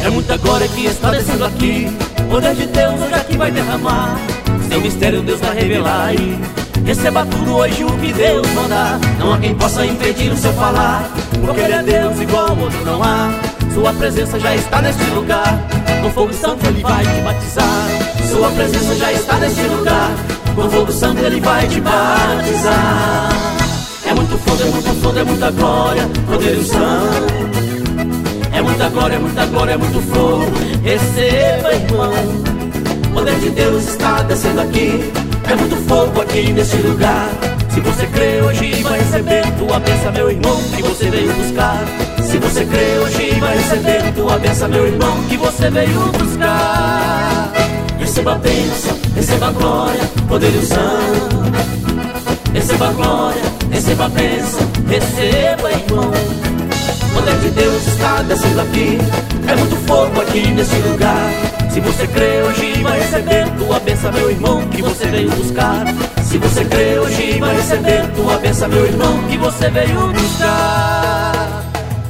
É muita glória que está descendo aqui. Poder de Deus hoje aqui vai derramar. Seu mistério Deus vai revelar e receba tudo hoje o que Deus mandar. Não há quem possa impedir o seu falar, porque Ele é Deus igual ao outro não há. Sua presença já está neste lugar, com fogo santo Ele vai te batizar. Sua presença já está neste lugar, com fogo santo Ele vai te batizar. É muito fogo, é muito fogo, é muita glória, poder e unção. É muita glória, é muita glória, é muito fogo. Receba, irmão, o poder de Deus está descendo aqui. É muito fogo aqui neste lugar. Se você crê hoje vai receber tua bênção, meu irmão, que você veio buscar. Se você crê hoje vai receber tua bênção, meu irmão, que você veio buscar. Receba a bênção, receba a glória, poder e unção. Receba a glória, receba a bênção, receba, irmão. O poder de Deus está descendo aqui. É muito fogo aqui neste lugar. Se você crê hoje vai receber tua bênção, meu irmão, que você veio buscar. Se você crê hoje vai receber tua bênção, meu irmão, que você veio buscar.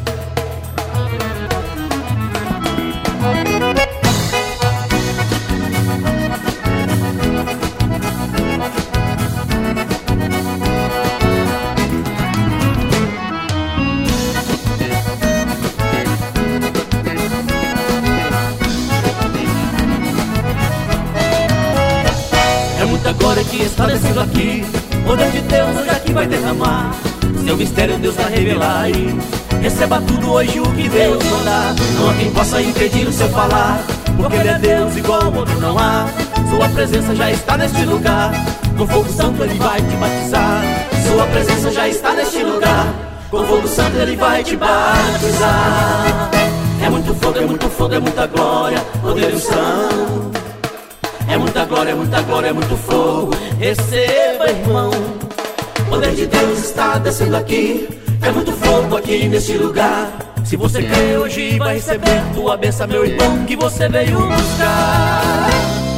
Muita glória que está descendo aqui. Poder de Deus hoje aqui vai derramar. Seu mistério Deus vai revelar e receba tudo hoje o que Deus mandar. Não há quem possa impedir o seu falar, porque Ele é Deus igual ao outro não há. Sua presença já está neste lugar, com fogo santo Ele vai te batizar. Sua presença já está neste lugar, com fogo santo Ele vai te batizar. É muito fogo, é muito fogo, é muita glória, poder e unção. É muita glória, é muita glória, é muito fogo. Receba, irmão, o poder de Deus está descendo aqui. É muito fogo aqui neste lugar. Se você crê hoje vai receber tua bênção, meu irmão, que você veio buscar.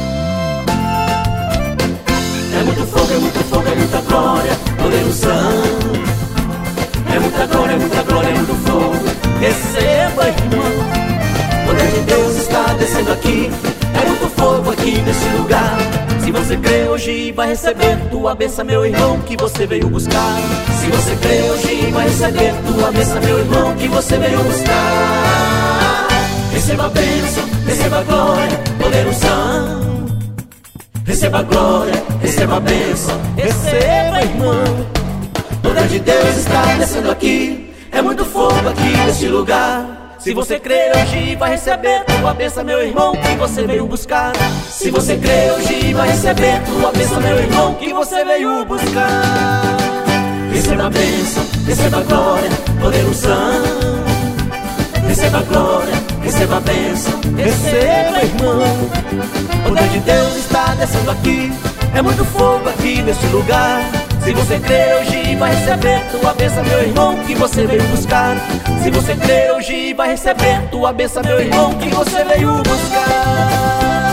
É muito fogo, é muito fogo, é muita glória, poder e unção. É muita glória, é muita glória, é muito fogo. Receba, irmão, o poder de Deus está descendo aqui. É muito fogo aqui nesse lugar. Se você crê hoje vai receber tua bênção, meu irmão, que você veio buscar. Se você crê hoje vai receber tua bênção, meu irmão, que você veio buscar. Receba a bênção, receba a glória, poder e unção. Receba a glória, receba a bênção, receba, irmão. O poder de Deus está descendo aqui. É muito fogo aqui neste lugar. Se você crê hoje vai receber tua bênção, meu irmão, que você veio buscar. Se você crê hoje vai receber tua bênção, meu irmão, que você veio buscar. Receba a bênção, receba a glória, poder e unção. Receba a glória, receba a bênção, receba, irmão. O poder de Deus está descendo aqui. É muito fogo aqui neste lugar. Se você crê hoje vai receber tua bênção, meu irmão, que você veio buscar. Se você crê hoje vai receber tua bênção, meu irmão, que você veio buscar.